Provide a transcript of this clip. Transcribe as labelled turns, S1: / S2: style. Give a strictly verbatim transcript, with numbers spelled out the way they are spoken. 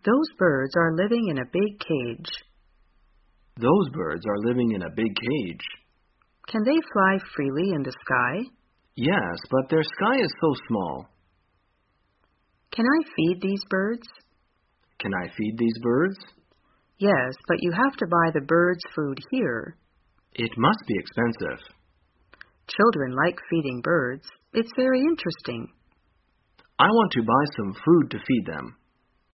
S1: Those birds are living in a big cage.
S2: Those birds are living in a big cage.
S1: Can they fly freely in the sky?
S2: Yes, but their sky is so small.
S1: Can I feed these birds?
S2: Can I feed these birds?
S1: Yes, but you have to buy the birds' food here.
S2: It must be expensive.
S1: Children like feeding birds. It's very interesting.
S2: I want to buy some food to feed them.